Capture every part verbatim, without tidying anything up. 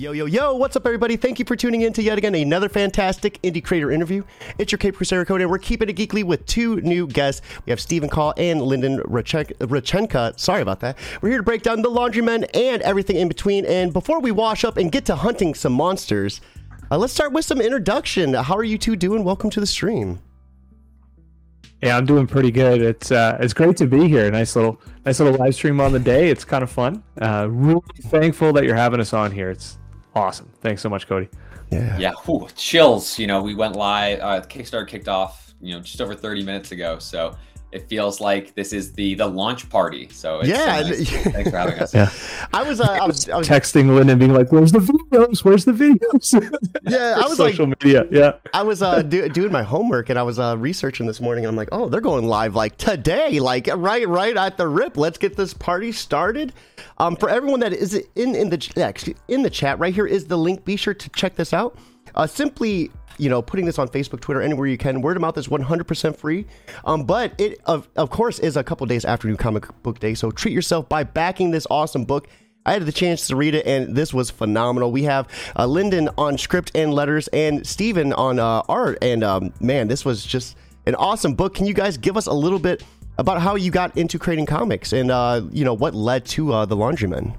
Yo, yo, yo, what's up, everybody? Thank you for tuning in to yet again another fantastic indie creator interview. It's your Cape Crusader Code, and we're keeping it geekly with two new guests. We have Stephen Call and Lyndon Rachenka. Sorry about that. We're here to break down The Laundrymen and everything in between. And before we wash up and get to hunting some monsters, uh, let's start with some introduction. How are you two doing? Welcome to the stream. Yeah, I'm doing pretty good. It's uh, it's great to be here. Nice little, nice little live stream on the day. It's kind of fun. Uh, really thankful that you're having us on here. It's awesome. Thanks so much, Cody. Yeah. Yeah. Whew, chills. You know, we went live. Uh, Kickstarter kicked off, you know, just over thirty minutes ago. So it feels like this is the the launch party. So it's yeah. So nice. Thanks for having us. Yeah. I was, uh, I was, I was texting Lynn and being like, "Where's the videos? Where's the videos?" Yeah, I was social like, media. Yeah. I was uh, do, doing my homework and I was uh, researching this morning. And I'm like, oh, they're going live like today, like right, right at the rip. Let's get this party started. Um, for everyone that is in in the yeah, in the chat, right here is the link. Be sure to check this out. Uh, simply, you know, putting this on Facebook, Twitter, anywhere you can. Word of mouth is one hundred percent free. Um, but it of of course is a couple days after New Comic Book Day. So treat yourself by backing this awesome book. I had the chance to read it, and this was phenomenal. We have uh, Lyndon on script and letters, and Stephen on uh, art. And um, man, this was just an awesome book. Can you guys give us a little bit about how you got into creating comics, and uh, you know what led to uh, The Laundrymen?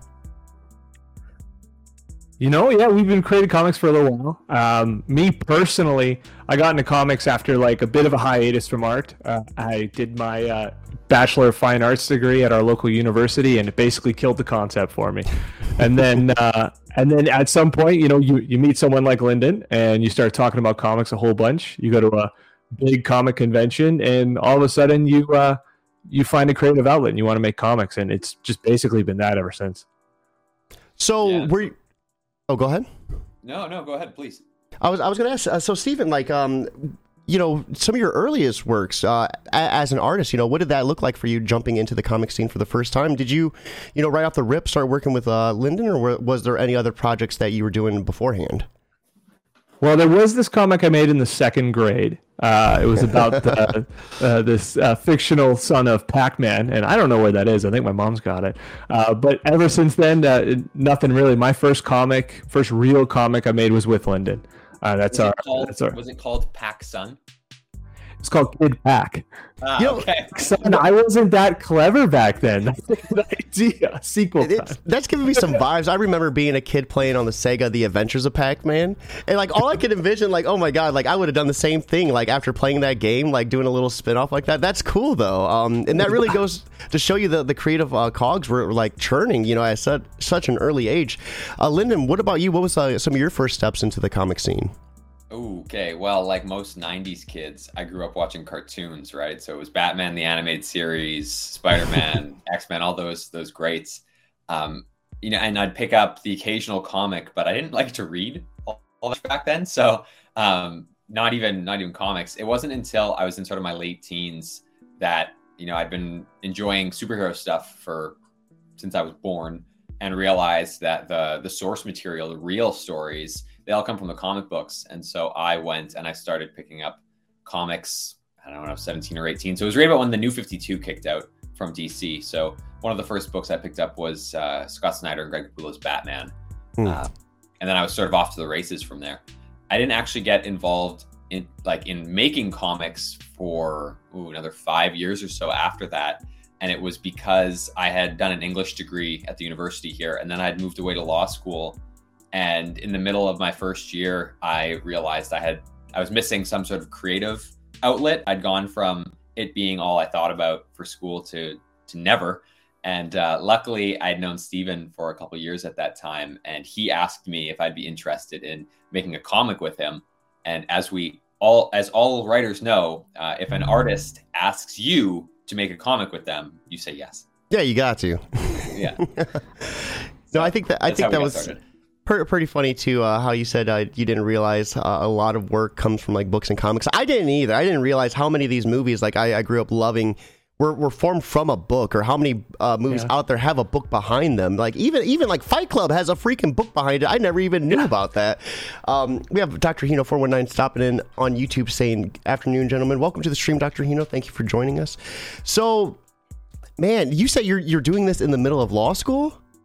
You know, yeah, we've been creating comics for a little while. Um, me personally, I got into comics after like a bit of a hiatus from art. Uh, I did my uh, Bachelor of Fine Arts degree at our local university, and it basically killed the concept for me. And then, uh, and then at some point, you know, you, you meet someone like Lyndon, and you start talking about comics a whole bunch. You go to a big comic convention, and all of a sudden, you uh, you find a creative outlet, and you want to make comics, and it's just basically been that ever since. So Yeah. we're. Oh, go ahead. No, no, go ahead, please. I was I was going to ask. Uh, so, Stephen, like, um, you know, some of your earliest works uh, a- as an artist, you know, what did that look like for you jumping into the comic scene for the first time? Did you, you know, right off the rip start working with uh, Lyndon, or were, was there any other projects that you were doing beforehand? Well, there was this comic I made in the second grade. Uh, it was about the, uh, this uh, fictional son of Pac-Man, and I don't know where that is. I think my mom's got it. Uh, but ever since then, uh, nothing really. My first comic, first real comic I made was with Lyndon. Uh, that's, was our, it called, that's our. Was it called Pac Sun? It's called Kid Pac. Ah, You know, okay. Son, I wasn't that clever back then. That's a good idea. Sequel time. It's, that's giving me some vibes. I remember being a kid playing on the Sega The Adventures of Pac-Man, and like all I could envision, like, oh my god, like I would have done the same thing, like after playing that game, like doing a little spin-off like that. That's cool though, um, and that really goes to show you the the creative uh, cogs were like churning, you know, at such such an early age. Uh, Lyndon, what about you? What was uh, some of your first steps into the comic scene? Okay, well, like most nineties kids, I grew up watching cartoons, right? So it was Batman, the animated series, Spider-Man, X-Men, all those those greats. Um, you know, and I'd pick up the occasional comic, but I didn't like to read all, all that back then. So um, not even not even comics. It wasn't until I was in sort of my late teens that, you know, I'd been enjoying superhero stuff for since I was born, and realized that the the source material, the real stories, they all come from the comic books. And so I went and I started picking up comics, I don't know, when I was seventeen or eighteen. So it was right about when the New fifty-two kicked out from D C. So one of the first books I picked up was uh, Scott Snyder and Greg Capullo's Batman. Hmm. Uh, and then I was sort of off to the races from there. I didn't actually get involved in like in making comics for ooh, another five years or so after that. And it was because I had done an English degree at the university here, and then I'd moved away to law school. And in the middle of my first year, I realized I had I was missing some sort of creative outlet. I'd gone from it being all I thought about for school to to never. And uh, luckily, I'd known Stephen for a couple of years at that time, and he asked me if I'd be interested in making a comic with him. And as we all, as all writers know, uh, if an artist asks you to make a comic with them, you say yes. Yeah, you got to. Yeah. No, I think that I That's think how we that got was. started. Per- pretty funny too, uh, how you said uh, you didn't realize uh, a lot of work comes from like books and comics. I didn't either. I didn't realize how many of these movies, like I, I grew up loving, were, were formed from a book, or how many uh, movies Yeah. out there have a book behind them. Like even even like Fight Club has a freaking book behind it. I never even knew Yeah. about that. Um, we have Doctor Hino four one nine stopping in on YouTube saying, "Afternoon, gentlemen. Welcome to the stream, Doctor Hino. Thank you for joining us." So, man, you said you're you're doing this in the middle of law school?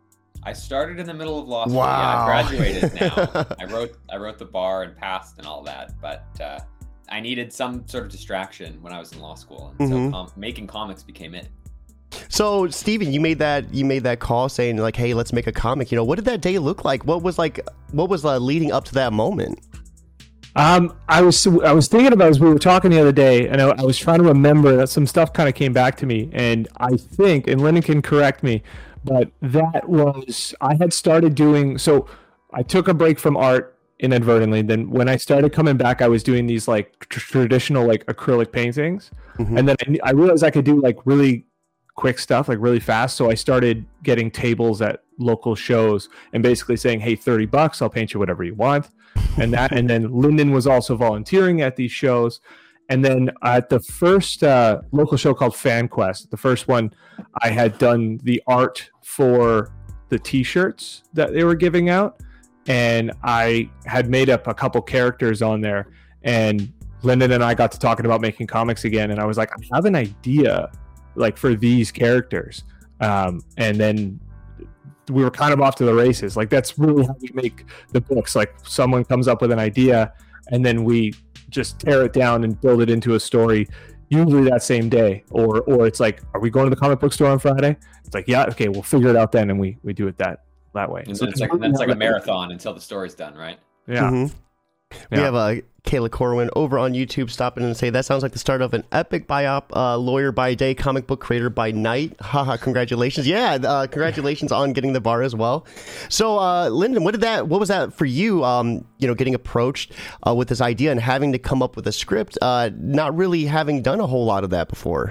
I started in the middle of law school. Wow. Yeah, I graduated now. I wrote I wrote the bar and passed and all that, but uh, I needed some sort of distraction when I was in law school, and Mhm. so com- making comics became it. So, Steven, you made that you made that call saying like, "Hey, let's make a comic." You know, what did that day look like? What was like what was uh, leading up to that moment? Um, I was I was thinking about as we were talking the other day, and I, I was trying to remember that some stuff kind of came back to me, and I think, and Lyndon can correct me, but that was I had started doing so. I took a break from art inadvertently. Then when I started coming back, I was doing these like tr- traditional like acrylic paintings, Mhm. and then I, I realized I could do like really quick stuff, like really fast. So I started getting tables at local shows and basically saying, "Hey, thirty bucks, I'll paint you whatever you want." And that, and then Lyndon was also volunteering at these shows. And then at the first uh, local show called FanQuest, the first one, I had done the art for the T-shirts that they were giving out, and I had made up a couple characters on there. And Lyndon and I got to talking about making comics again, and I was like, I have an idea, like for these characters, um, and then we were kind of off to the races. Like that's really how we make the books. Like someone comes up with an idea, and then we just tear it down and build it into a story, usually that same day. Or or it's like, are we going to the comic book store on Friday? It's like, yeah, okay, we'll figure it out then, and we we do it that that way. And So then it's like really then it's like how a that- marathon until the story's done, right? Yeah. Mhm. We Yeah. have uh, Kayla Corwin over on YouTube stopping in and say that sounds like the start of an epic biop, uh, lawyer by day, comic book creator by night. Haha, congratulations. Yeah, uh, congratulations on getting the bar as well. So, uh, Lyndon, what did that, what was that for you, um, you know, getting approached uh, with this idea and having to come up with a script, uh, not really having done a whole lot of that before?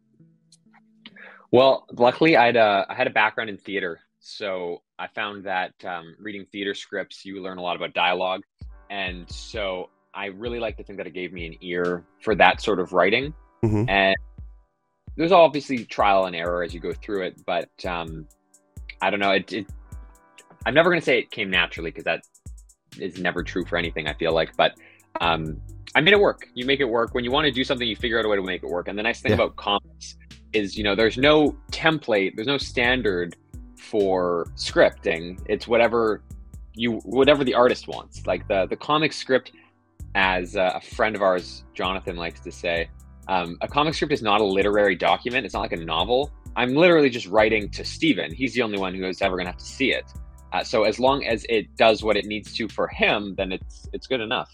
Well, luckily, I'd uh, I had a background in theater, so I found that um, reading theater scripts, you learn a lot about dialogue, and so I really like to think that it gave me an ear for that sort of writing. Mhm. And there's obviously trial and error as you go through it, but um, I don't know. It, it I'm never going to say it came naturally because that is never true for anything, I feel like, but um, I made it work. You make it work. When you want to do something, you figure out a way to make it work. And the nice thing Yeah. about comics is, you know, there's no template, there's no standard for scripting. It's whatever you, whatever the artist wants. Like the, the comic script, as a friend of ours, Jonathan, likes to say, um, a comic script is not a literary document. It's not like a novel. I'm literally just writing to Steven. He's the only one who is ever going to have to see it. Uh, so as long as it does what it needs to for him, then it's it's good enough.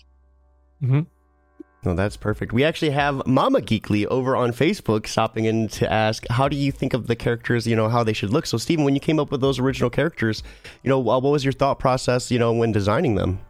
No, that's perfect. We actually have Mama Geekly over on Facebook stopping in to ask, how do you think of the characters, you know, how they should look? So, Steven, when you came up with those original characters, you know, what was your thought process, you know, when designing them?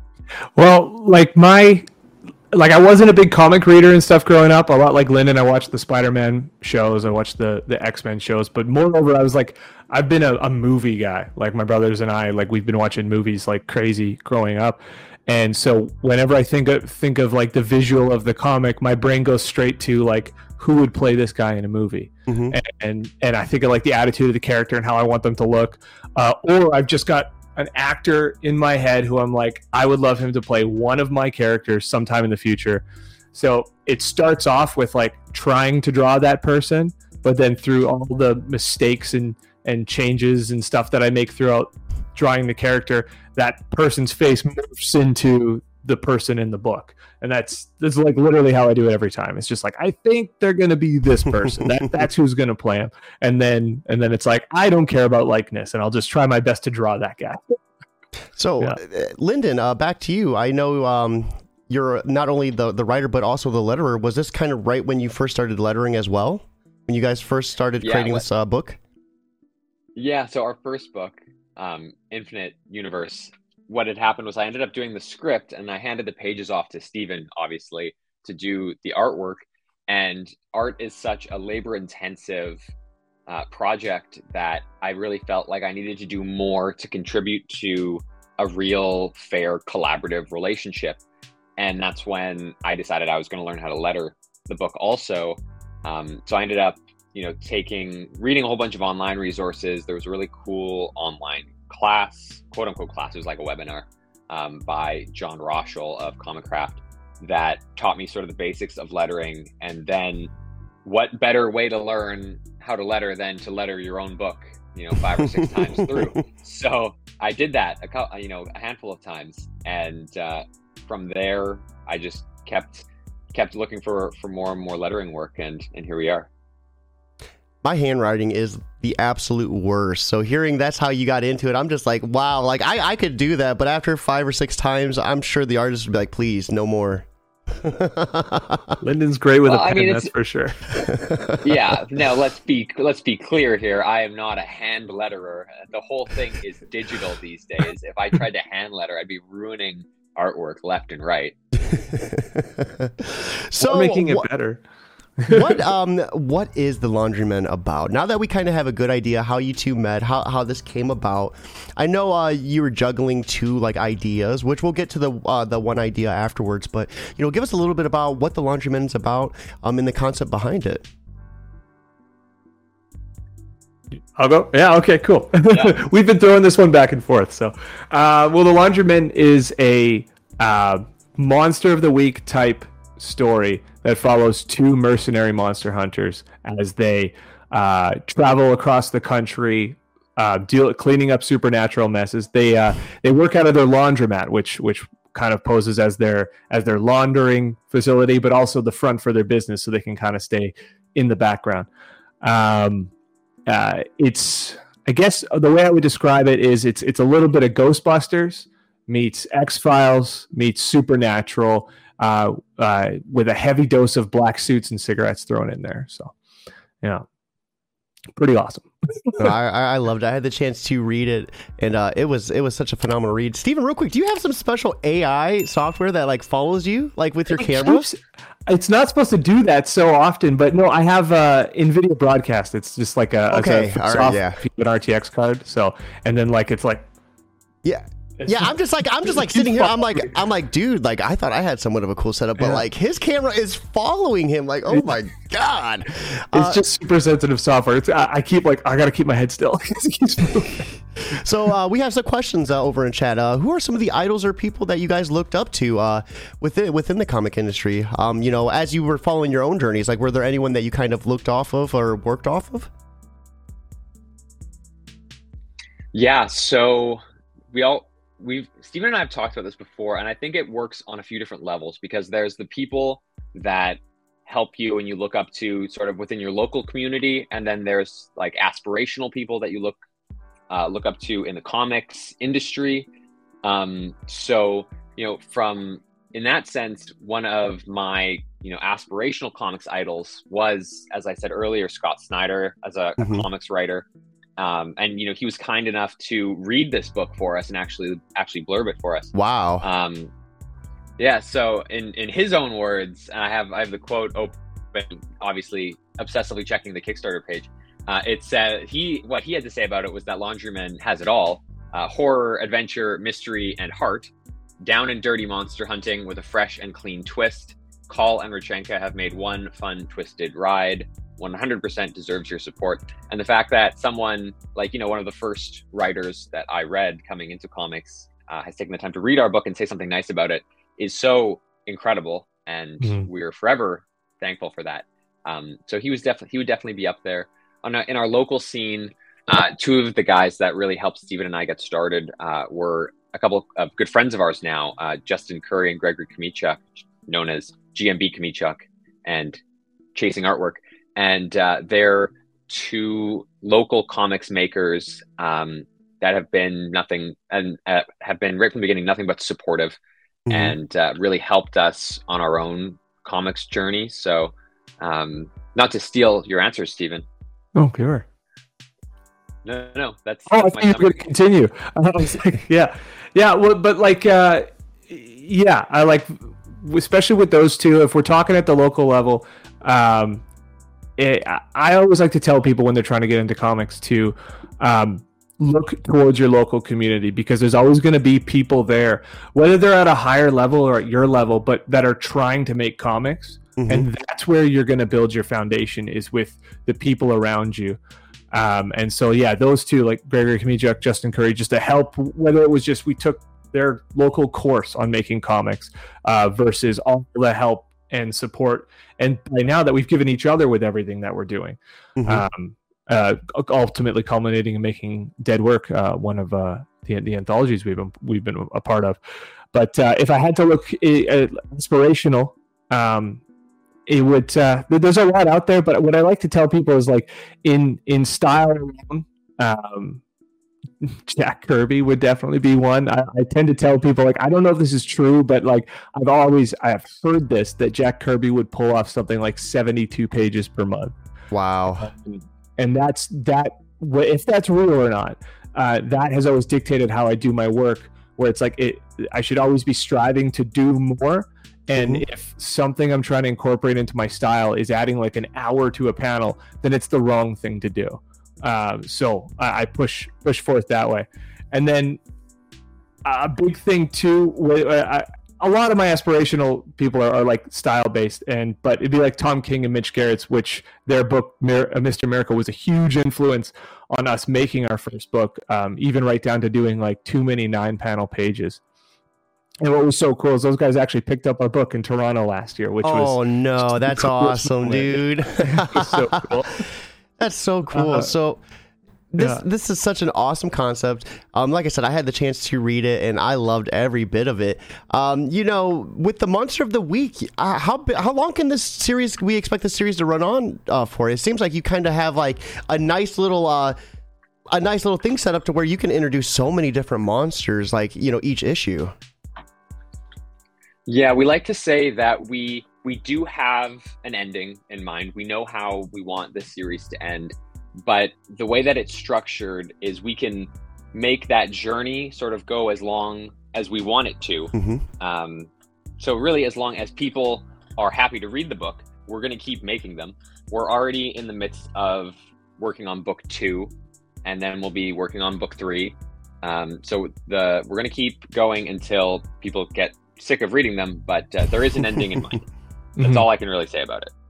Well, like my, like I wasn't a big comic reader and stuff growing up. A lot like Lyndon, I watched the Spider-Man shows, I watched the the X-Men shows, but moreover, I was like, I've been a, a movie guy. Like my brothers and I, like we've been watching movies like crazy growing up. And so whenever I think of think of like the visual of the comic, my brain goes straight to like who would play this guy in a movie, Mhm. and, and and I think of like the attitude of the character and how I want them to look, uh, or I've just got an actor in my head who I'm like, I would love him to play one of my characters sometime in the future. So it starts off with like trying to draw that person, but then through all the mistakes and and changes and stuff that I make throughout drawing the character, that person's face morphs into the person in the book. And that's that's like literally how I do it every time. It's just like, I think they're gonna be this person. that that's who's gonna play him. And then and then it's like, I don't care about likeness, and I'll just try my best to draw that guy. So, Yeah. uh, Lyndon, uh, back to you. I know um, you're not only the, the writer, but also the letterer. Was this kind of right when you first started lettering as well? When you guys first started Yeah, creating what- this uh, book? Yeah, so our first book, um, Infinite Universe, what had happened was I ended up doing the script and I handed the pages off to Steven, obviously, to do the artwork. And art is such a labor intensive uh, project that I really felt like I needed to do more to contribute to a real, fair, collaborative relationship. And that's when I decided I was going to learn how to letter the book also. Um, so I ended up you know, taking, reading a whole bunch of online resources. There was a really cool online class, quote unquote class, it was like a webinar um, by John Roshel of Comic Craft that taught me sort of the basics of lettering. And then what better way to learn how to letter than to letter your own book you know, five or six times through. So I did that a couple, you know, a handful of times, and uh, from there I just kept kept looking for for more and more lettering work, and and here we are. My handwriting is the absolute worst. So hearing that's how you got into it, I'm just like, wow, like I, I could do that. But after five or six times, I'm sure the artist would be like, please, no more. Lyndon's great with well, a pen, I mean, that's for sure. Yeah, no, let's be let's be clear here. I am not a hand letterer. The whole thing is digital these days. If I tried to hand letter, I'd be ruining artwork left and right. So we're making it wh- better. what um what is the Laundrymen about? Now that we kind of have a good idea how you two met, how how this came about. I know uh you were juggling two like ideas, which we'll get to the uh, the one idea afterwards, but you know, give us a little bit about what the Laundrymen is about, um and the concept behind it. I'll go. Yeah, okay, cool. Yeah. We've been throwing this one back and forth. So uh well, the Laundrymen is a uh monster of the week type story that follows two mercenary monster hunters as they uh, travel across the country, uh, deal cleaning up supernatural messes. They uh, they work out of their laundromat, which which kind of poses as their as their laundering facility, but also the front for their business, so they can kind of stay in the background. Um, uh, it's I guess the way I would describe it is it's it's a little bit of Ghostbusters meets X-Files meets Supernatural. Uh, uh, with a heavy dose of black suits and cigarettes thrown in there. So, yeah, pretty awesome. I, I loved it. I had the chance to read it, and uh, it was it was such a phenomenal read. Steven, real quick, do you have some special A I software that like follows you, like with your camera? It's not supposed to do that so often, but no, I have uh, NVIDIA Broadcast. It's just like a, okay, a, a all soft, right, yeah. an R T X card. So, and then like it's like, yeah. Yeah, I'm just like I'm just like sitting here. I'm like I'm like, dude, like I thought I had somewhat of a cool setup, but yeah. like his camera is following him. Like, oh my god, it's uh, just super sensitive software. It's I, I keep like I gotta keep my head still. It keeps moving. So uh, we have some questions uh, over in chat. Uh, who are some of the idols or people that you guys looked up to uh, within within the comic industry? Um, you know, as you were following your own journeys, like were there anyone that you kind of looked off of or worked off of? Yeah, so we all. We've Steven and I have talked about this before, and I think it works on a few different levels, because there's the people that help you and you look up to sort of within your local community, and then there's like aspirational people that you look uh, look up to in the comics industry. Um, so you know, from in that sense, one of my you know aspirational comics idols was, as I said earlier, Scott Snyder as a, mm-hmm. a comics writer. Um, and you know he was kind enough to read this book for us and actually actually blurb it for us. Wow. Um, yeah. So in, in his own words, and I have I have the quote open, obviously obsessively checking the Kickstarter page. Uh, it said he what he had to say about it was that Laundrymen has it all: uh, horror, adventure, mystery, and heart. Down and dirty monster hunting with a fresh and clean twist. Call and Rodchenko have made one fun, twisted ride. one hundred percent deserves your support. And the fact that someone like, you know, one of the first writers that I read coming into comics uh, has taken the time to read our book and say something nice about it is so incredible. And mm-hmm. we're forever thankful for that. Um, so he was definitely, he would definitely be up there. On a, in our local scene, uh, two of the guys that really helped Steven and I get started uh, were a couple of good friends of ours now, uh, Justin Curry and Gregory Kmichuk, known as G M B Kmichuk and Chasing Artwork. And uh, they're two local comics makers um, that have been nothing and uh, have been right from the beginning, nothing but supportive mm-hmm. and uh, really helped us on our own comics journey. So um, not to steal your answers, Steven. Oh, sure. No, no, that's. Oh, that's I think you could continue. I was like, yeah, yeah. Well, but like, uh, yeah, I like, especially with those two. If we're talking at the local level, um, it, I always like to tell people when they're trying to get into comics to um, look towards your local community, because there's always going to be people there, whether they're at a higher level or at your level, but that are trying to make comics. Mm-hmm. And that's where you're going to build your foundation, is with the people around you. Um, and so, yeah, those two, like Gregory Kmichuk, Justin Curry, just to help, whether it was just we took their local course on making comics uh, versus all the help and support. And by now that we've given each other with everything that we're doing, mm-hmm. um, uh, ultimately culminating in making Dead Work uh, one of uh, the the anthologies we've been we've been a part of. But uh, if I had to look uh, inspirational, um, it would. Uh, there's a lot out there, but what I like to tell people is like in in style. Um, Jack Kirby would definitely be one. I, I tend to tell people like I don't know if this is true, but like I've always I've heard this that Jack Kirby would pull off something like seventy-two pages per month. Wow. Um, and that's that. If that's real or not, uh, that has always dictated how I do my work. Where it's like it, I should always be striving to do more. And mm-hmm. if something I'm trying to incorporate into my style is adding like an hour to a panel, then it's the wrong thing to do. Um, so I, I push push forth that way. And then a big thing too, I, a lot of my aspirational people are, are like style based, and but it'd be like Tom King and Mitch Garrett's, which their book Mir- Mister Miracle was a huge influence on us making our first book, um, even right down to doing like too many nine panel pages. And what was so cool is those guys actually picked up our book in Toronto last year, which oh, was oh no, that's awesome, dude. It was so cool. That's so cool. Uh, so this yeah. this is such an awesome concept. Um, like I said, I had the chance to read it, and I loved every bit of it. Um, you know, with the Monster of the Week, uh, how how long can this series? We expect this series to run on uh, for? It seems like you kind of have like a nice little. Uh, a nice little thing set up to where you can introduce so many different monsters, like, you know, each issue. Yeah, we like to say that we we do have an ending in mind. We know how we want this series to end, but the way that it's structured is we can make that journey sort of go as long as we want it to. Mm-hmm. Um, so really, as long as people are happy to read the book, we're going to keep making them. We're already in the midst of working on book two, and then we'll be working on book three. Um, so the we're going to keep going until people get sick of reading them, but uh, there is an ending in mind. That's mm-hmm. all I can really say about it.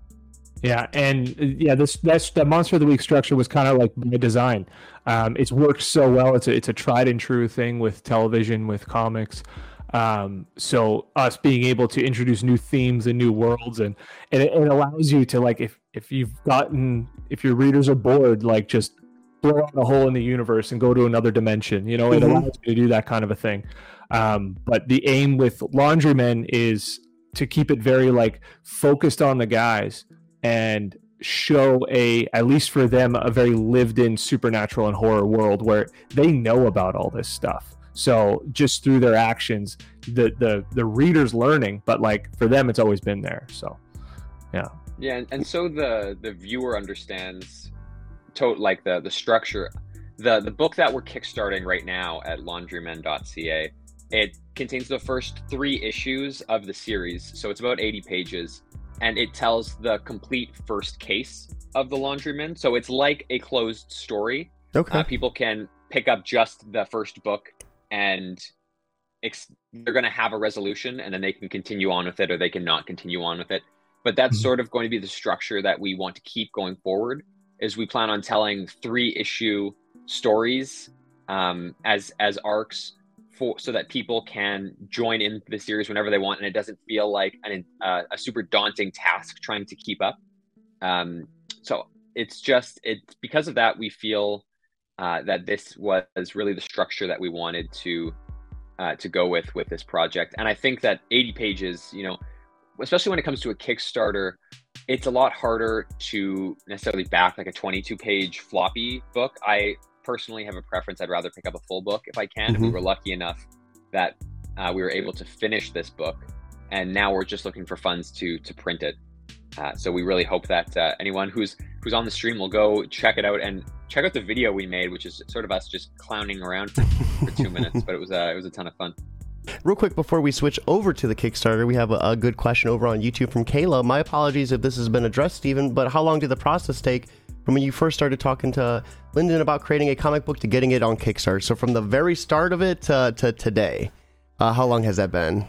Yeah, and yeah, this that's the Monster of the Week structure was kind of like by design. Um, it's worked so well. It's a, it's a tried and true thing with television, with comics. Um, so us being able to introduce new themes and new worlds, and, and it, it allows you to like if if you've gotten if your readers are bored, like just blow out a hole in the universe and go to another dimension. You know, mm-hmm. it allows you to do that kind of a thing. Um, but the aim with Laundrymen is to keep it very like focused on the guys and show a, at least for them, a very lived in supernatural and horror world where they know about all this stuff. So just through their actions, the, the, the reader's learning, but like for them, it's always been there. So, yeah. Yeah. And, and so the, the viewer understands to, like the, the structure, the, the book that we're kickstarting right now at laundrymen dot c a. It contains the first three issues of the series, so it's about eighty pages, and it tells the complete first case of the Laundrymen. So it's like a closed story. Okay. Uh, people can pick up just the first book, and ex- they're going to have a resolution, and then they can continue on with it, or they can not continue on with it. But that's mm-hmm. sort of going to be the structure that we want to keep going forward. Is we plan on telling three issue stories um, as as arcs. For, so that people can join in the series whenever they want, and it doesn't feel like an, uh, a super daunting task trying to keep up. Um, so it's just it's because of that we feel uh, that this was really the structure that we wanted to uh, to go with with this project. And I think that eighty pages, you know, especially when it comes to a Kickstarter, it's a lot harder to necessarily back like a twenty-two page floppy book. I personally have a preference. I'd rather pick up a full book if I can. Mm-hmm. And we were lucky enough that uh, we were able to finish this book, and now we're just looking for funds to to print it. Uh, so we really hope that uh, anyone who's who's on the stream will go check it out and check out the video we made, which is sort of us just clowning around for, for two minutes. But it was uh, it was a ton of fun. Real quick before we switch over to the Kickstarter, we have a, a good question over on YouTube from Kayla. My apologies if this has been addressed, Stephen, but how long did the process take from when you first started talking to Lyndon about creating a comic book to getting it on Kickstarter? So from the very start of it to, to today, uh, how long has that been?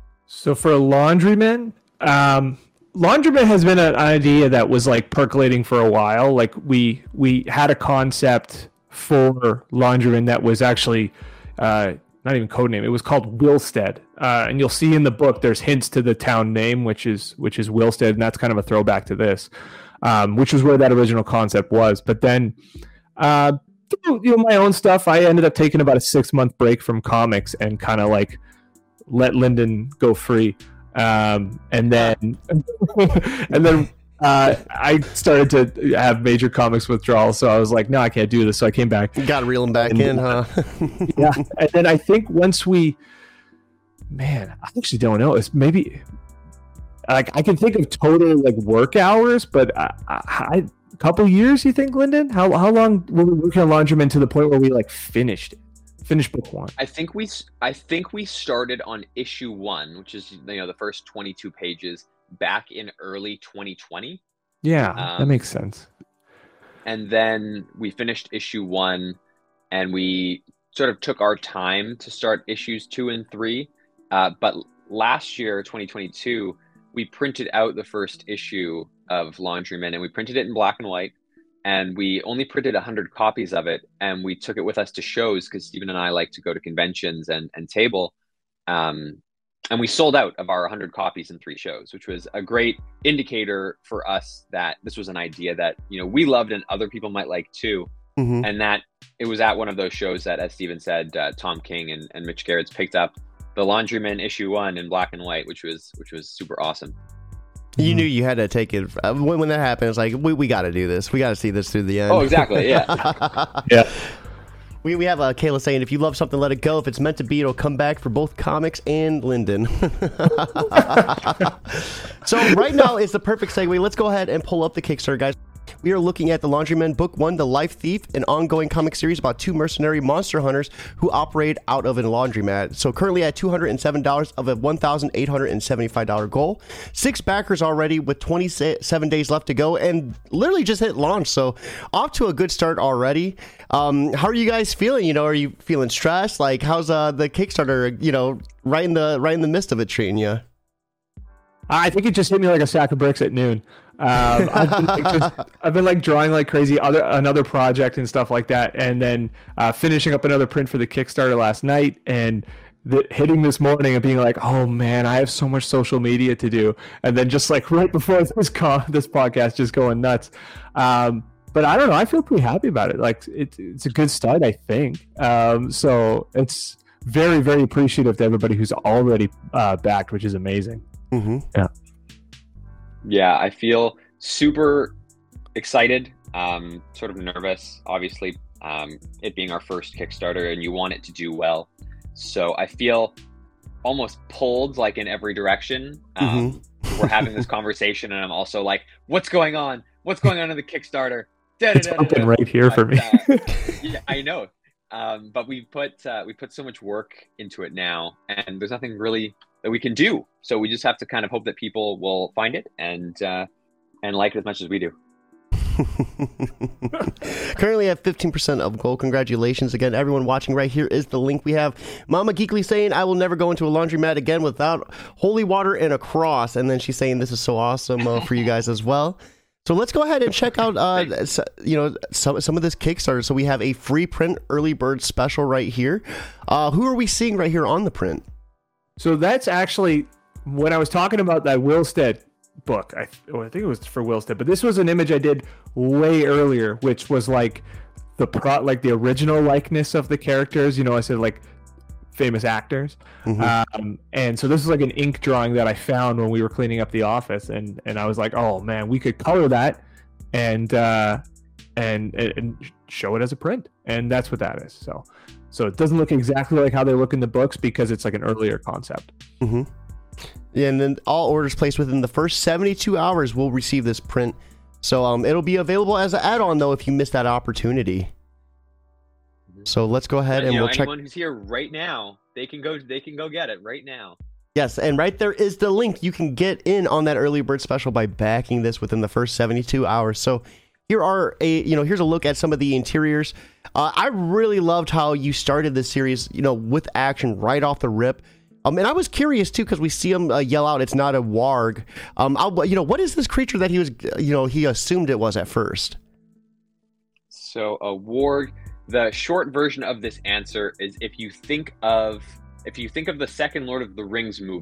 So for Laundrymen, um, Laundrymen has been an idea that was like percolating for a while. Like we we had a concept for Laundrymen that was actually uh, not even codename. It was called Wilstead, uh, and you'll see in the book there's hints to the town name, which is which is Wilstead, and that's kind of a throwback to this. um, which was where that original concept was. But then, uh, through, you know, my own stuff, I ended up taking about a six month break from comics and kind of like let Lyndon go free. Um, and then, and then uh, I started to have major comics withdrawal. So I was like, no, I can't do this. So I came back. You got to reel him back and, in, huh? Yeah. And then I think once we, man, I actually don't know. It's maybe like I can think of total like work hours, but I, I, a couple years. You think, Lyndon? How how long were we working on Laundryman to the point where we like finished it? Finished book one. I think we I think we started on issue one, which is you know the first twenty-two pages back in early twenty twenty. Yeah, um, that makes sense. And then we finished issue one, and we sort of took our time to start issues two and three. Uh, but last year, twenty twenty-two, we printed out the first issue of Laundryman, and we printed it in black and white. And we only printed one hundred copies of it, and we took it with us to shows because Stephen and I like to go to conventions and, and table. Um, and we sold out of our one hundred copies in three shows, which was a great indicator for us that this was an idea that, you know, we loved and other people might like too. Mm-hmm. And that it was at one of those shows that, as Stephen said, uh, Tom King and, and Mitch Gerrits picked up the Laundryman issue one in black and white, which was which was super awesome. You knew you had to take it when, when that happened. It's like we, we got to do this. We got to see this through the end. Oh, exactly. Yeah. Yeah. We we have uh, Kayla saying, if you love something, let it go. If it's meant to be, it'll come back for both comics and Lyndon. So right now is the perfect segue. Let's go ahead and pull up the Kickstarter, guys. We are looking at the Laundryman Book One, The Life Thief, an ongoing comic series about two mercenary monster hunters who operate out of a laundromat. So currently at two hundred seven dollars of a one thousand eight hundred seventy-five dollars goal. Six backers already with twenty-seven days left to go and literally just hit launch. So off to a good start already. Um, how are you guys feeling? You know, are you feeling stressed? Like, how's uh, the Kickstarter, you know, right in the right in the midst of it treating you? I think it just hit me like a sack of bricks at noon. Um, I've, been, like, just, I've been like drawing like crazy, other another project and stuff like that, and then uh, finishing up another print for the Kickstarter last night, and the, hitting this morning and being like, oh man, I have so much social media to do, and then just like right before this con- this podcast, just going nuts. Um, but I don't know, I feel pretty happy about it. Like it, it's a good start, I think. Um, so it's very, very appreciative to everybody who's already uh, backed, which is amazing. Mm-hmm. Yeah. Yeah, I feel super excited, um, sort of nervous, obviously, um, it being our first Kickstarter and you want it to do well. So I feel almost pulled like in every direction. Um, mm-hmm. We're having this conversation and I'm also like, what's going on? What's going on in the Kickstarter? It's open right here for me. uh, yeah, I know. Um, but we put uh, we put so much work into it now, and there's nothing really that we can do. So we just have to kind of hope that people will find it and uh, and like it as much as we do. Currently at fifteen percent of goal. Congratulations again, everyone watching. Right here is the link. We have Mama Geekly saying, I will never go into a laundromat again without holy water and a cross. And then she's saying this is so awesome uh, for you guys as well. So let's go ahead and check out, uh, you know, some some of this Kickstarter. So we have a free print early bird special right here. Uh, who are we seeing right here on the print? So that's actually when I was talking about that Wilstead book. I, oh, I think it was for Wilstead, but this was an image I did way earlier, which was like the pro, like the original likeness of the characters. You know, I said like famous actors, mm-hmm. um, and so this is like an ink drawing that I found when we were cleaning up the office, and and I was like, oh man, we could color that and uh, and and show it as a print, and that's what that is. So. So it doesn't look exactly like how they look in the books because it's like an earlier concept. Mm-hmm. Yeah, and then all orders placed within the first seventy-two hours will receive this print. So um, it'll be available as an add-on, though, if you missed that opportunity. So let's go ahead and, and you know, we'll check. Anyone who's here right now, they can go. They can go get it right now. Yes, and right there is the link. You can get in on that early bird special by backing this within the first seventy-two hours. So here are a, you know, here's a look at some of the interiors. Uh, I really loved how you started this series, you know, with action right off the rip. Um, and I was curious too, because we see him uh, yell out, "It's not a warg." Um, I'll, you know, what is this creature that he was, you know, he assumed it was at first? So a warg. The short version of this answer is if you think of if you think of the second Lord of the Rings movie,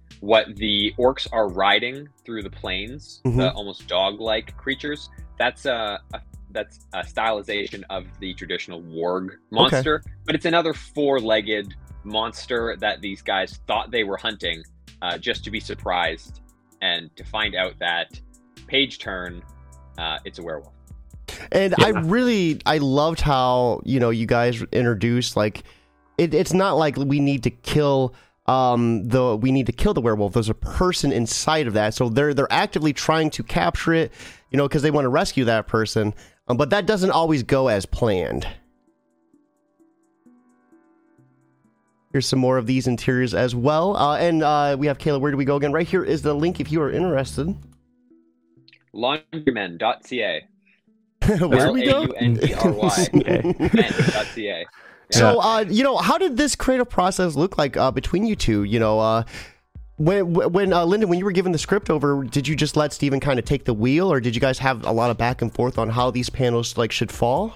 what the orcs are riding through the plains, Mhm. the almost dog-like creatures. That's a, a that's a stylization of the traditional warg monster, but it's another four-legged monster that these guys thought they were hunting, uh, just to be surprised and to find out that page turn, uh, it's a werewolf. And Yeah. I really, I loved how, you know, you guys introduced, like, it, it's not like we need to kill um, the, we need to kill the werewolf. There's a person inside of that. So they're, they're actively trying to capture it, you know, because they want to rescue that person. Um, but that doesn't always go as planned. Here's some more of these interiors as well. Uh, and uh, we have Kayla. Where do we go again? Right here is the link if you are interested. laundrymen dot c a. Where do we go? L A U N D R Y men dot c a. So, uh, you know, how did this creative process look like uh, between you two? You know, uh, when, when uh, Lyndon, when you were given the script over, did you just let Steven kind of take the wheel, or did you guys have a lot of back and forth on how these panels like should fall?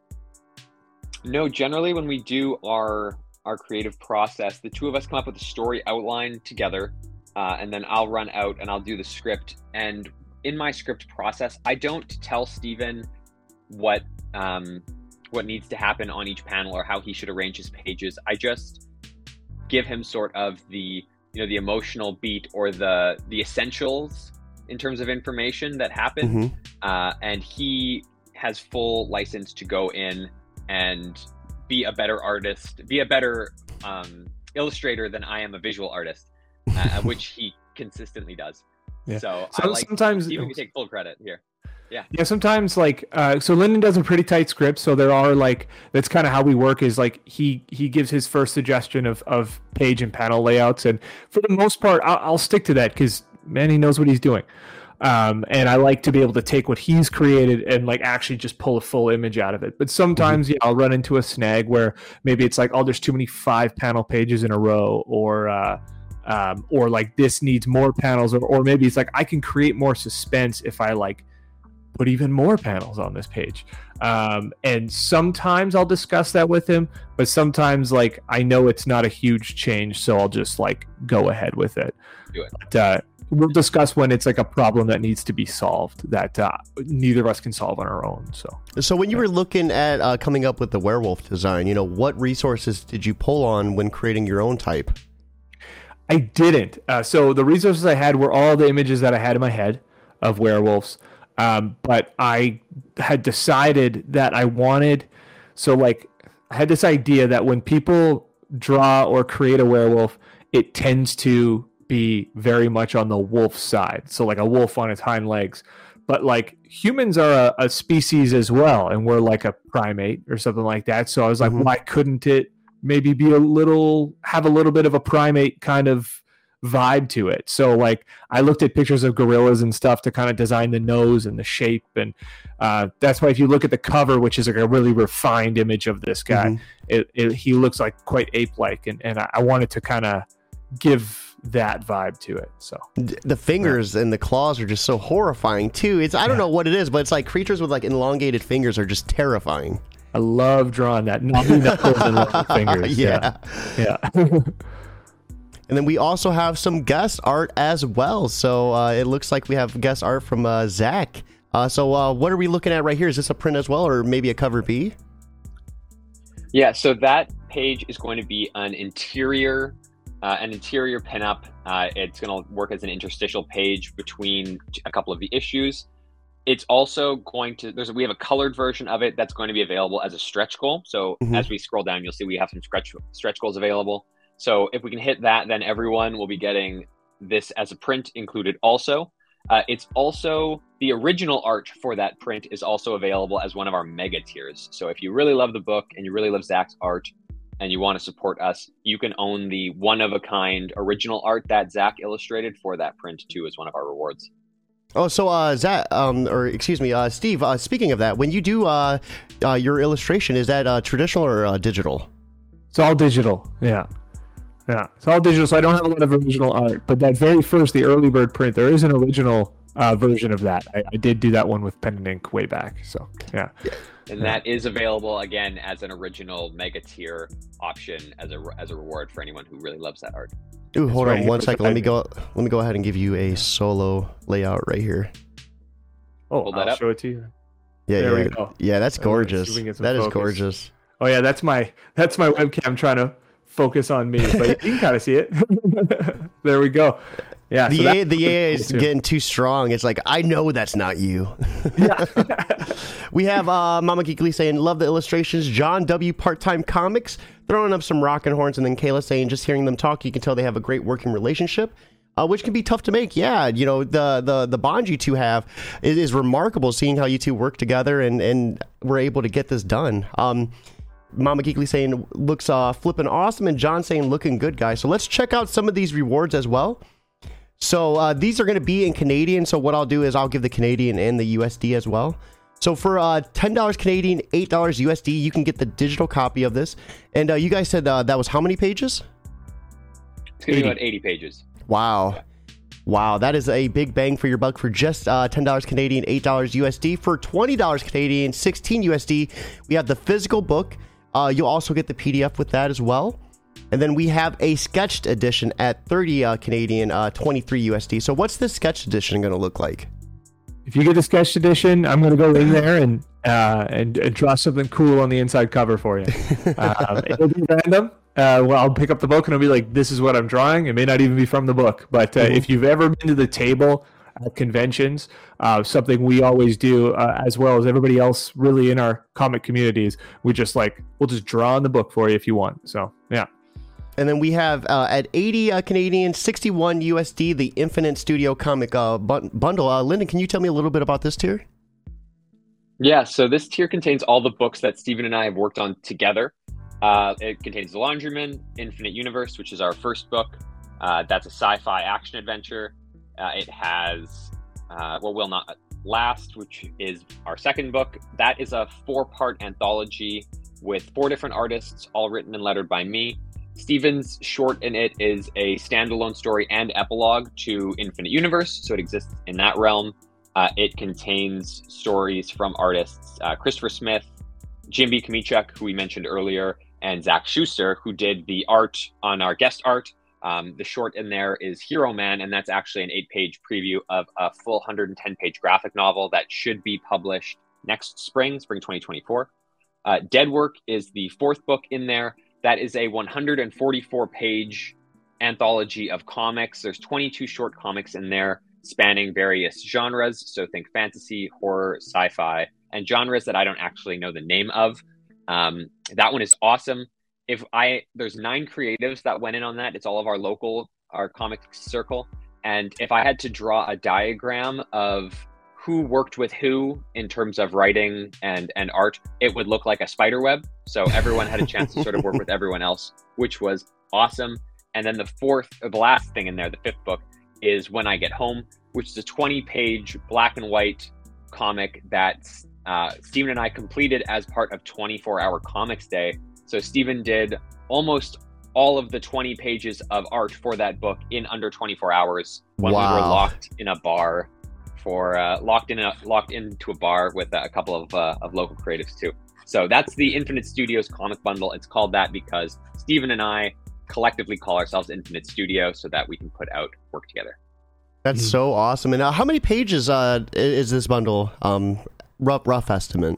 No, generally when we do our our creative process, the two of us come up with a story outline together, uh, and then I'll run out and I'll do the script. And in my script process, I don't tell Steven what um, what needs to happen on each panel or how he should arrange his pages. I just give him sort of the you know the emotional beat or the the essentials in terms of information that happen, Mm-hmm. uh, and he has full license to go in and be a better artist, be a better um, illustrator than I am a visual artist, uh, which he consistently does. Yeah. So, So I like sometimes- Steven can take full credit here. Yeah. Yeah, sometimes like uh, so Lyndon does a pretty tight script, so there are like that's kind of how we work is like he he gives his first suggestion of of page and panel layouts, and for the most part I'll, I'll stick to that because man, he knows what he's doing. Um, and I like to be able to take what he's created and like actually just pull a full image out of it. But sometimes, yeah, I'll run into a snag where maybe it's like, oh, there's too many five panel pages in a row, or uh, um, or like this needs more panels, or or maybe it's like I can create more suspense if I like put even more panels on this page. Um, and sometimes I'll discuss that with him, but sometimes like I know it's not a huge change, so I'll just like go ahead with it. Do it. But, uh, we'll discuss when it's like a problem that needs to be solved that uh, neither of us can solve on our own. So, So when you were looking at uh, coming up with the werewolf design, you know, what resources did you pull on when creating your own type? I didn't. Uh, so the resources I had were all the images that I had in my head of werewolves. Um, but I had decided that I wanted, so like I had this idea that when people draw or create a werewolf, it tends to be very much on the wolf side. So like a wolf on its hind legs. But like humans are a, a species as well, and we're like a primate or something like that. So I was like, Mhm. why couldn't it maybe be a little, have a little bit of a primate kind of vibe to it? So like I looked at pictures of gorillas and stuff to kind of design the nose and the shape, and uh, that's why if you look at the cover, which is like a really refined image of this guy, Mhm. it, it he looks like quite ape-like, and, and I, I wanted to kind of give that vibe to it. So D- The fingers and the claws are just so horrifying too. It's I don't Yeah. know what it is, but it's like creatures with like elongated fingers are just terrifying. I love drawing that knobby knuckles and long fingers. Yeah. yeah, yeah. And then we also have some guest art as well. So uh, it looks like we have guest art from uh, Zach. Uh, so uh, what are we looking at right here? Is this a print as well, or maybe a cover B? Yeah, so that page is going to be an interior, uh, an interior pinup. Uh, it's going to work as an interstitial page between a couple of the issues. It's also going to, there's we have a colored version of it that's going to be available as a stretch goal. So Mhm. as we scroll down, you'll see we have some stretch stretch goals available. So if we can hit that, then everyone will be getting this as a print included also. Uh, it's also, the original art for that print is also available as one of our mega tiers. So if you really love the book and you really love Zach's art and you want to support us, you can own the one-of-a-kind original art that Zach illustrated for that print too as one of our rewards. Oh, so uh, Zach, um, or excuse me, uh, Steve. Uh, speaking of that, when you do uh, uh, your illustration, is that uh, traditional or uh, digital? It's all digital. Yeah. Yeah. It's all digital. So I don't have a lot of original art, but that very first, the early bird print, there is an original uh, version of that. I, I did do that one with pen and ink way back. So yeah. And that is available again as an original mega tier option as a as a reward for anyone who really loves that art. Ooh, hold right on here one second. Let me beside go. Let me go ahead and give you a solo layout right here. Oh, Hold that I'll up. show it to you. Yeah, There we yeah, go. yeah. That's Uh, let's see if gorgeous. we can get some That is focus. gorgeous. Oh yeah, that's my that's my webcam trying to focus on me, but you can kind of see it. There we go. Yeah, The so A, that's the A I cool is too. getting too strong. It's like, I know that's not you. Yeah. We have uh, Mama Geekly saying, love the illustrations. John W. Part-Time Comics throwing up some rockin' horns. And then Kayla saying, just hearing them talk, you can tell they have a great working relationship, uh, which can be tough to make. Yeah, you know, the the the bond you two have is, is remarkable, seeing how you two work together and, and we're able to get this done. Um, Mama Geekly saying, looks uh, flipping awesome. And John saying, looking good, guys. So let's check out some of these rewards as well. So uh, these are going to be in Canadian. So what I'll do is I'll give the Canadian and the U S D as well. So for uh, ten dollars Canadian, eight dollars U S D, you can get the digital copy of this. And uh, you guys said uh, that was how many pages? It's going to be about eighty pages. Wow. Wow, that is a big bang for your buck for just uh, ten dollars Canadian, eight dollars U S D. For twenty dollars Canadian, sixteen U S D, we have the physical book. Uh, you'll also get the P D F with that as well. And then we have a sketched edition at thirty uh, Canadian, uh, twenty-three U S D. So what's this sketched edition going to look like? If you get the sketch edition, I'm going to go in there and, uh, and and draw something cool on the inside cover for you. Um, it'll be random. Uh, well, I'll pick up the book and I'll be like, "This is what I'm drawing." It may not even be from the book, but uh, Mm-hmm. if you've ever been to the table at conventions, uh, something we always do, uh, as well as everybody else, really in our comic communities, we just like we'll just draw on the book for you if you want. So yeah. And then we have uh, at eighty uh, Canadian, sixty-one U S D, the Infinite Studio comic uh, bun- bundle. Uh, Lyndon, can you tell me a little bit about this tier? Yeah, so this tier contains all the books that Stephen and I have worked on together. Uh, it contains The Laundryman, Infinite Universe, which is our first book. Uh, that's a sci-fi action adventure. Uh, it has uh, What Will Not Last, which is our second book. That is a four-part anthology with four different artists, all written and lettered by me. Stephen's short in it is a standalone story and epilogue to Infinite Universe, so it exists in that realm. Uh, it contains stories from artists uh, Christopher Smith, Jim B. Kamichuk, who we mentioned earlier, and Zach Schuster, who did the art on our guest art. Um, the short in there is Hero Man, and that's actually an eight-page preview of a full one hundred ten page graphic novel that should be published next spring, spring twenty twenty-four. Uh, Dead Work is the fourth book in there. That is a one hundred forty-four page anthology of comics. There's twenty-two short comics in there spanning various genres. So think fantasy, horror, sci-fi, and genres that I don't actually know the name of. Um, that one is awesome. If I, there's nine creatives that went in on that. It's all of our local, our comic circle. And if I had to draw a diagram of who worked with who in terms of writing and, and art, it would look like a spider web. So everyone had a chance to sort of work with everyone else, which was awesome. And then the fourth, or the last thing in there, the fifth book, is When I Get Home, which is a twenty page black and white comic that uh, Stephen and I completed as part of twenty-four hour Comics Day. So Stephen did almost all of the twenty pages of art for that book in under twenty-four hours when we were Wow. locked in a bar for uh, locked in a locked into a bar with a couple of uh, of local creatives too. So that's the Infinite Studios comic bundle. It's called that because Stephen and I collectively call ourselves Infinite Studio so that we can put out work together. That's Mhm. so awesome. And uh, how many pages uh, i- is this bundle? Um, rough, rough estimate.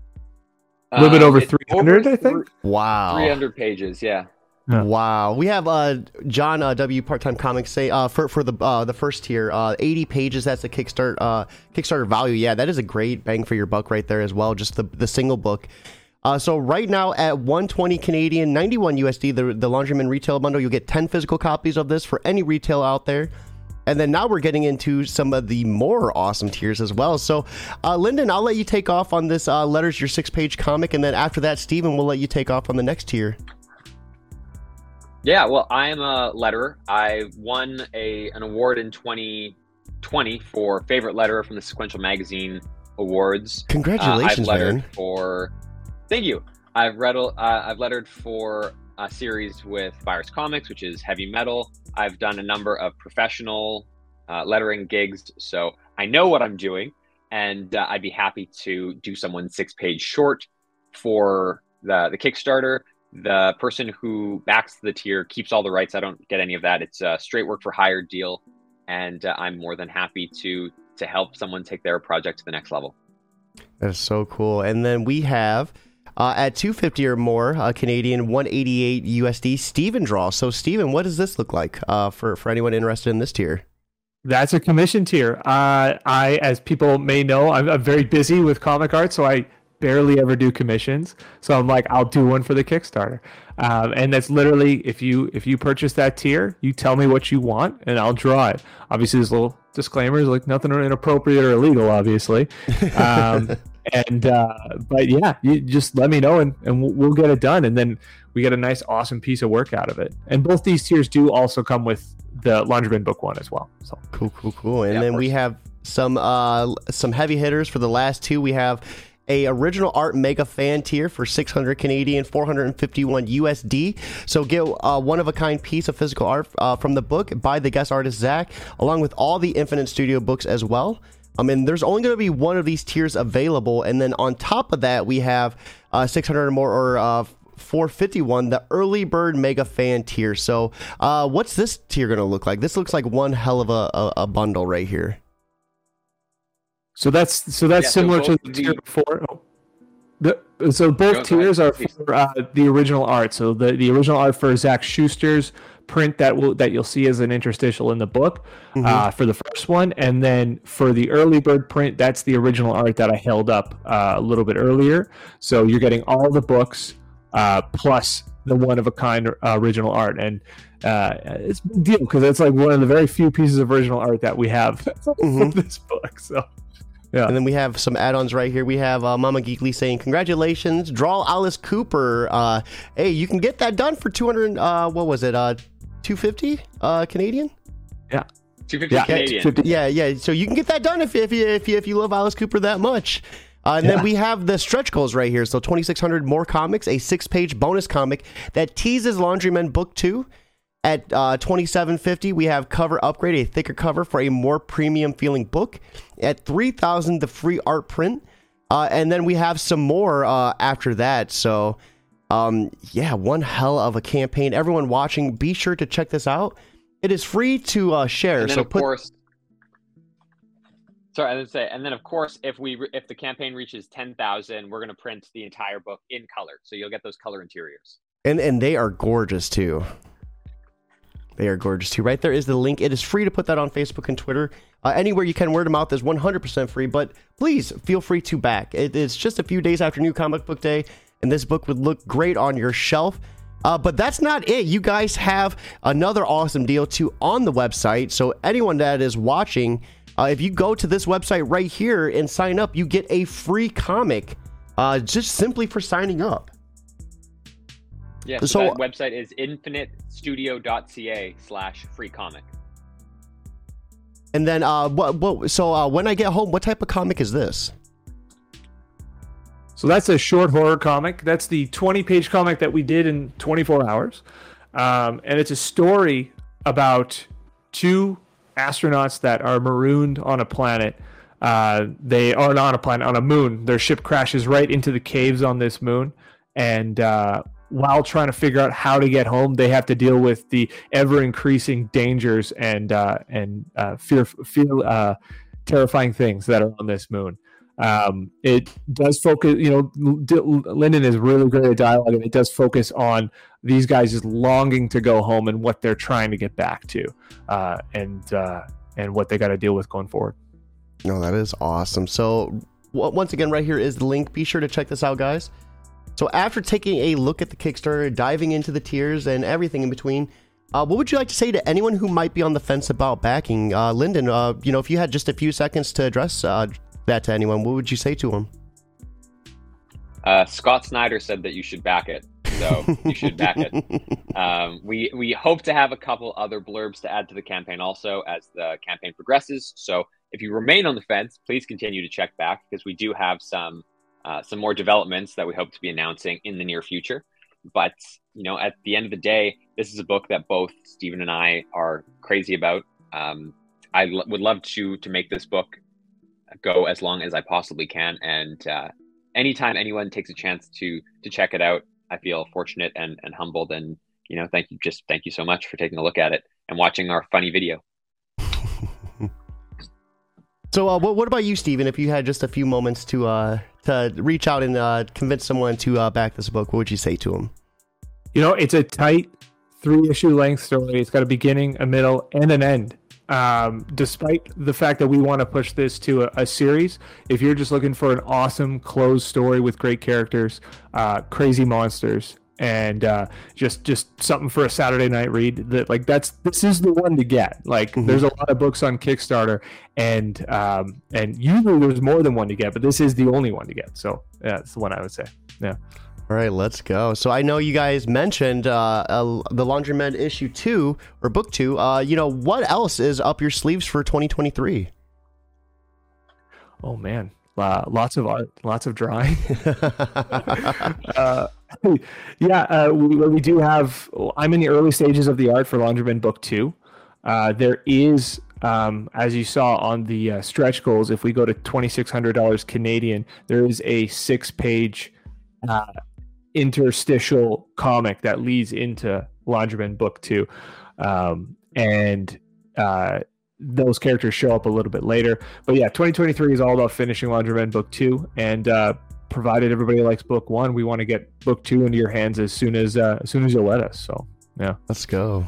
A little bit Um, over it's three hundred, I think. Wow. three hundred pages, yeah. Yeah. Wow. We have uh, John uh, W. Part-Time Comics say uh, for for the uh, the first tier, uh, eighty pages. That's the Kickstart uh, Kickstarter value. Yeah, that is a great bang for your buck right there as well. Just the the single book. Uh, so right now at one hundred twenty Canadian, ninety-one U S D, the the Laundryman retail bundle, you'll get ten physical copies of this for any retail out there. And then now we're getting into some of the more awesome tiers as well. So, uh, Lyndon, I'll let you take off on this uh, Letters, your six-page comic. And then after that, Steven, we'll let you take off on the next tier. Yeah, well, I am a letterer. I won a an award in twenty twenty for favorite letterer from the Sequential Magazine Awards. Congratulations, uh, I've lettered man. for. Thank you. I've read. Uh, I've lettered for a series with Virus Comics, which is heavy metal. I've done a number of professional uh, lettering gigs, so I know what I'm doing, and uh, I'd be happy to do someone's six-page short for the the Kickstarter. The person who backs the tier keeps all the rights. I don't get any of that. It's a straight work for hire deal, and uh, I'm more than happy to to help someone take their project to the next level. That is so cool. And then we have uh, at two hundred fifty or more uh, Canadian, one hundred eighty-eight U S D, Steven Draw. So Steven, what does this look like uh, for for anyone interested in this tier? That's a commission tier. Uh, I, as people may know, I'm, I'm very busy with comic art, so I barely ever do commissions. So I'm like, I'll do one for the Kickstarter. Um, and that's literally, if you if you purchase that tier, you tell me what you want, and I'll draw it. Obviously, there's little disclaimers, like nothing inappropriate or illegal, obviously. Um, and uh, but yeah, you just let me know, and, and we'll, we'll get it done. And then we get a nice, awesome piece of work out of it. And both these tiers do also come with the Laundry Bin Book One as well. So cool, cool, cool. And yeah, then we have some uh, some heavy hitters for the last two. We have a original art mega fan tier for six hundred Canadian, four hundred fifty-one U S D. So get a one of a kind piece of physical art uh, from the book by the guest artist Zach, along with all the Infinite Studio books as well. I mean, there's only going to be one of these tiers available, and then on top of that, we have uh, six hundred or more, or uh, four fifty-one, the early bird mega fan tier. So uh, what's this tier going to look like? This looks like one hell of a, a, a bundle right here. So that's so that's yeah, so similar to the tier before. Oh. The, so both Go tiers ahead, are for uh, the original art. So the, the original art for Zach Schuster's print that will that you'll see as an interstitial in the book mm-hmm. uh, for the first one, and then for the early bird print, that's the original art that I held up uh, a little bit earlier. So you're getting all the books uh, plus the one of a kind uh, original art, and uh, it's a big deal because it's like one of the very few pieces of original art that we have mm-hmm. of this book. So. Yeah. And then we have some add-ons right here. We have uh, Mama Geekly saying, congratulations, draw Alice Cooper. Uh, hey, you can get that done for two hundred, uh, what was it, uh, two hundred fifty uh, Canadian? Yeah. two hundred fifty yeah. Canadian. two hundred fifty, yeah, yeah. So you can get that done if, if, you, if, you, if you love Alice Cooper that much. Uh, and yeah. then we have the stretch goals right here. So twenty-six hundred more comics, a six-page bonus comic that teases Laundryman Book two. At uh, twenty-seven fifty, we have cover upgrade, a thicker cover for a more premium feeling book. At three thousand, the free art print. Uh, and then we have some more uh, after that. So, um, yeah, one hell of a campaign. Everyone watching, be sure to check this out. It is free to uh, share. And then so of put... course, sorry, I didn't say. And then of course, if we if the campaign reaches ten thousand, we're going to print the entire book in color. So you'll get those color interiors. And and they are gorgeous too. They are gorgeous too. Right there is the link. It is free to put that on Facebook and Twitter. Uh, anywhere you can, word of mouth is one hundred percent free, but please feel free to back. It, it's just a few days after New Comic Book Day, and this book would look great on your shelf. Uh, but that's not it. You guys have another awesome deal too on the website. So anyone that is watching, uh, if you go to this website right here and sign up, you get a free comic uh, just simply for signing up. Yeah, so, so that website is infinitestudio.ca slash free comic. And then, uh, what, what, so uh, when I get home, what type of comic is this? So that's a short horror comic. That's the twenty-page comic that we did in twenty-four hours. Um, and it's a story about two astronauts that are marooned on a planet. Uh, they are not on a planet, on a moon. Their ship crashes right into the caves on this moon. And uh, while trying to figure out how to get home, they have to deal with the ever-increasing dangers and uh, and uh, fear, fear uh, terrifying things that are on this moon. Um, it does focus, you know, D- Lyndon is really great at dialogue, and it does focus on these guys just longing to go home and what they're trying to get back to, uh, and uh, and what they got to deal with going forward. No, that is awesome. So w- once again, right here is the link. Be sure to check this out, guys. So after taking a look at the Kickstarter, diving into the tiers and everything in between, uh, what would you like to say to anyone who might be on the fence about backing? Uh, Lyndon, uh, you know, if you had just a few seconds to address uh, that to anyone, what would you say to them? Uh, Scott Snyder said that you should back it, so you should back it. Um, we we hope to have a couple other blurbs to add to the campaign also as the campaign progresses. So if you remain on the fence, please continue to check back because we do have some uh, some more developments that we hope to be announcing in the near future. But you know, at the end of the day, this is a book that both Stephen and I are crazy about. Um, I l- would love to to make this book go as long as I possibly can, and uh, anytime anyone takes a chance to to check it out, I feel fortunate and, and humbled, and, you know, thank you. Just thank you so much for taking a look at it and watching our funny video. So uh, what, what about you, Stephen? If you had just a few moments to uh, to reach out and uh, convince someone to uh, back this book, what would you say to them? You know, it's a tight three issue length story. It's got a beginning, a middle, and an end. Um, despite the fact that we want to push this to a, a series, if you're just looking for an awesome closed story with great characters, uh, crazy monsters, and uh, just just something for a Saturday night read, that like that's this is the one to get. Like mm-hmm. There's a lot of books on Kickstarter, and um, and usually there's more than one to get, but this is the only one to get. So yeah, it's the one I would say. Yeah. All right, let's go. So I know you guys mentioned uh, uh, the Laundry Men issue two or book two. Uh, you know, what else is up your sleeves for twenty twenty-three? Oh man, uh, lots of art, lots of drawing. uh, yeah, uh, we, we do have. I'm in the early stages of the art for Laundry Men book two. Uh, there is. Um, as you saw on the uh, stretch goals, if we go to twenty-six hundred dollars Canadian, there is a six-page uh, interstitial comic that leads into Laundry Men book two, um, and uh, those characters show up a little bit later. But yeah, twenty twenty-three is all about finishing Laundry Men book two, and uh, provided everybody likes book one, we want to get book two into your hands as soon as uh, as soon as you'll let us. So yeah, let's go.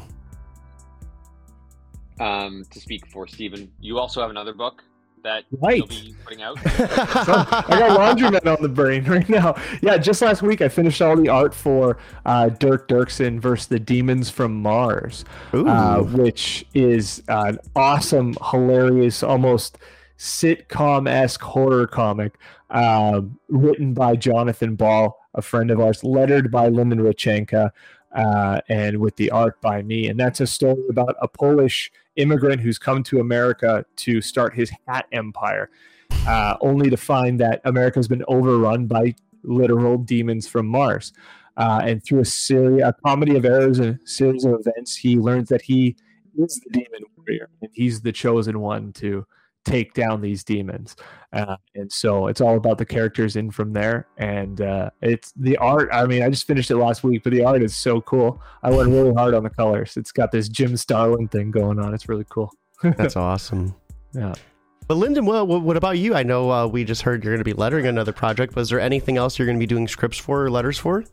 Um, to speak for Stephen, you also have another book that right. you'll be putting out. So, I got Laundry Men on the brain right now. Yeah, just last week I finished all the art for uh, Dirk Dirksen versus the Demons from Mars, uh, which is an awesome, hilarious, almost sitcom-esque horror comic uh, written by Jonathan Ball, a friend of ours, lettered by Lyndon Rychenka, uh, and with the art by me. And that's a story about a Polish immigrant who's come to America to start his hat empire, uh, only to find that America's been overrun by literal demons from Mars. Uh, and through a series, a comedy of errors and a series of events, he learns that he is the demon warrior, and he's the chosen one to take down these demons. Uh, and so it's all about the characters in from there. And uh, it's the art. I mean, I just finished it last week, but the art is so cool. I went really hard on the colors. It's got this Jim Starlin thing going on. It's really cool. That's awesome. Yeah. But Lyndon, well, what about you? I know uh, we just heard you're going to be lettering another project. Was there anything else you're going to be doing scripts for or letters for?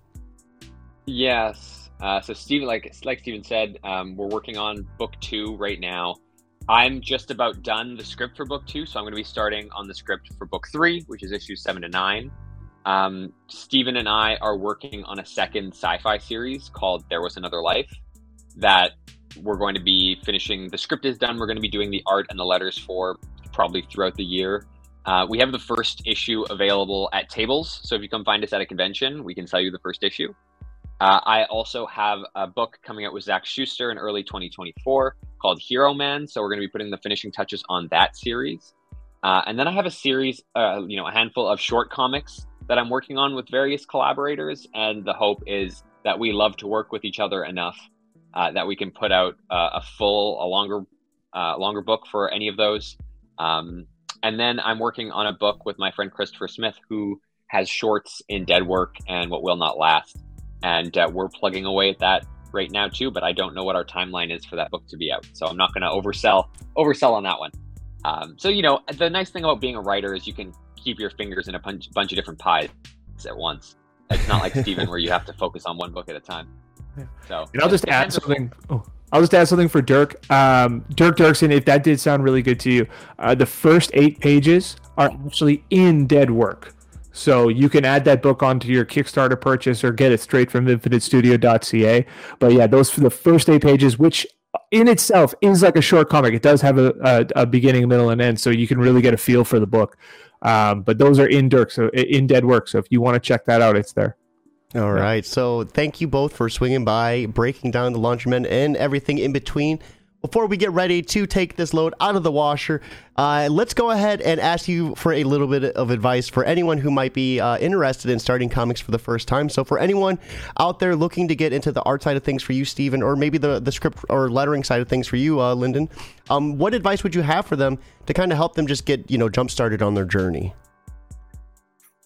Yes. Uh, so Stephen, like like Stephen said, um, we're working on book two right now. I'm just about done the script for book two, so I'm going to be starting on the script for book three, which is issues seven to nine. Um, Stephen and I are working on a second sci-fi series called There Was Another Life that we're going to be finishing. The script is done. We're going to be doing the art and the letters for probably throughout the year. Uh, we have the first issue available at tables, so if you come find us at a convention, we can sell you the first issue. Uh, I also have a book coming out with Zach Schuster in early twenty twenty-four called Hero Man. So we're going to be putting the finishing touches on that series. Uh, and then I have a series, uh, you know, a handful of short comics that I'm working on with various collaborators. And the hope is that we love to work with each other enough uh, that we can put out uh, a full, a longer, uh, longer book for any of those. Um, and then I'm working on a book with my friend Christopher Smith, who has shorts in Dead Work and What Will Not Last. And uh, we're plugging away at that right now too, but I don't know what our timeline is for that book to be out. So I'm not going to oversell oversell on that one. Um, so, you know, the nice thing about being a writer is you can keep your fingers in a bunch, bunch of different pies at once. It's not like Stephen where you have to focus on one book at a time. Yeah. So, and I'll just add something. Oh, I'll just add something for Dirk. Um, Dirk Dirksen, if that did sound really good to you, uh, the first eight pages are actually in Dead Work. So you can add that book onto your Kickstarter purchase or get it straight from infinite studio dot c a. But yeah, those for the first eight pages, which in itself is like a short comic. It does have a, a, a beginning, middle, and end, so you can really get a feel for the book. Um, but those are in Dirk, so in Dead Work. So if you want to check that out, it's there. All yeah. right. So thank you both for swinging by, breaking down the Laundry Men and everything in between. Before we get ready to take this load out of the washer, uh, let's go ahead and ask you for a little bit of advice for anyone who might be uh, interested in starting comics for the first time. So for anyone out there looking to get into the art side of things for you, Stephen, or maybe the, the script or lettering side of things for you, uh, Lyndon, um, what advice would you have for them to kind of help them just get, you know, jump started on their journey?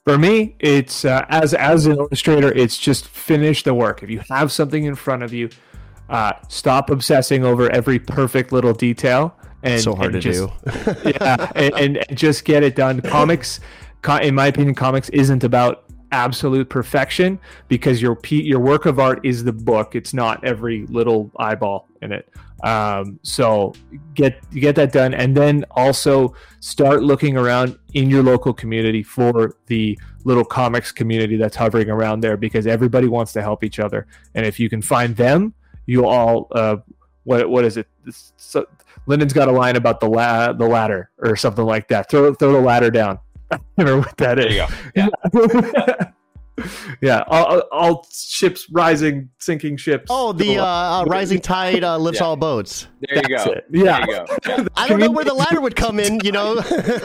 For me, it's uh, as as an illustrator, it's just finish the work. If you have something in front of you, uh, stop obsessing over every perfect little detail. And so hard and to just, do. yeah, and, and, and just get it done. Comics, co- in my opinion, comics isn't about absolute perfection, because your p- your work of art is the book. It's not every little eyeball in it. Um, so get get that done, and then also start looking around in your local community for the little comics community that's hovering around there, because everybody wants to help each other. And if you can find them, you'll all uh, what what is it? So, Lyndon's got a line about the la- the ladder or something like that. Throw throw the ladder down. I don't know what that is. There you go. Yeah. Yeah, all, all ships rising, sinking ships. Oh, the uh, uh, rising tide uh, lifts Yeah. all boats. There you That's go. it. Yeah. There you go. Yeah. I don't know where the ladder would come in, you know.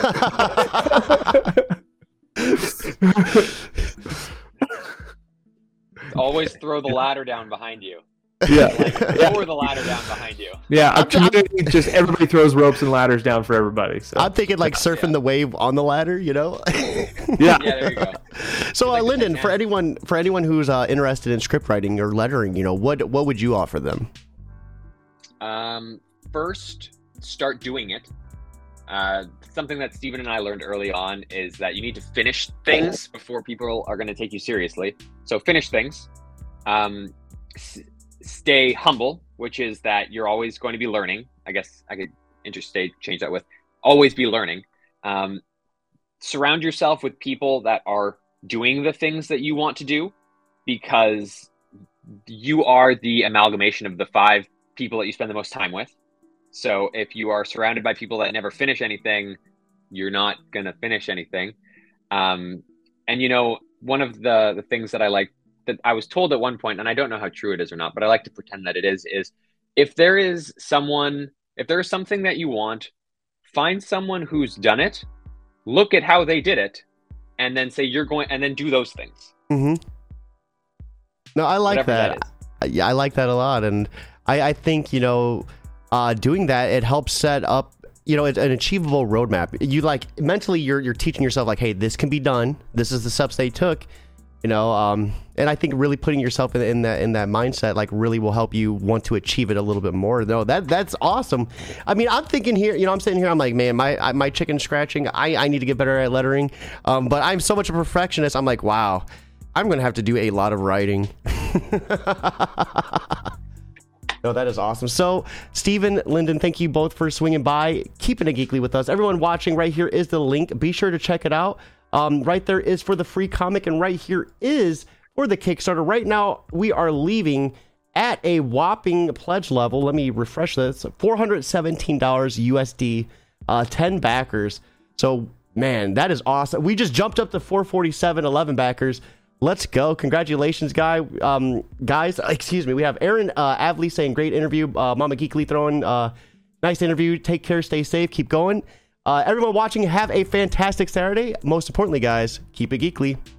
Always throw the ladder down behind you. Yeah, Like, yeah, lower the ladder down behind you. yeah. A I'm- community, just everybody throws ropes and ladders down for everybody. So I'm thinking like surfing Yeah. the wave on the ladder, you know. yeah, Yeah, there you go. So, uh, Like the Lyndon, for Titanic. anyone for anyone who's uh, interested in script writing or lettering, you know, what what would you offer them? Um, first, start doing it. Uh, something that Stephen and I learned early on is that you need to finish things before people are going to take you seriously. So finish things. Um, s- stay humble, which is that you're always going to be learning. I guess I could interstate change that with always be learning. Um, surround yourself with people that are doing the things that you want to do, because you are the amalgamation of the five people that you spend the most time with. So if you are surrounded by people that never finish anything, you're not going to finish anything. Um, and, you know, one of the, the things that I like that I was told at one point, and I don't know how true it is or not, but I like to pretend that it is, is if there is someone, if there is something that you want, find someone who's done it, look at how they did it, and then say you're going, and then do those things. Mm-hmm. No, I like Whatever that. that Yeah, I like that a lot, and I, I think you know, uh, doing that, it helps set up you know an achievable roadmap. You like mentally, you're you're teaching yourself like, hey, this can be done. This is the steps they took. You know, um, and I think really putting yourself in, in that in that mindset like really will help you want to achieve it a little bit more. No, that that's awesome. I mean, I'm thinking here, you know, I'm sitting here, I'm like, man, my I- my chicken scratching. I I need to get better at lettering, um, but I'm so much a perfectionist. I'm like, wow, I'm gonna have to do a lot of writing. No, that is awesome. So, Stephen, Lyndon, thank you both for swinging by, keeping it geekly with us. Everyone watching, right here is the link. Be sure to check it out. Um, right there is for the free comic, and right here is for the Kickstarter. Right now, we are leaving at a whopping pledge level. Let me refresh this. four hundred seventeen dollars U S D, uh, ten backers. So, man, that is awesome. We just jumped up to four forty-seven, eleven backers. Let's go. Congratulations, guy. Um, guys, excuse me. We have Aaron uh, Avley saying, great interview. Uh, Mama Geekly throwing, uh, nice interview. Take care. Stay safe. Keep going. Uh, everyone watching, have a fantastic Saturday. Most importantly, guys, keep it geekly.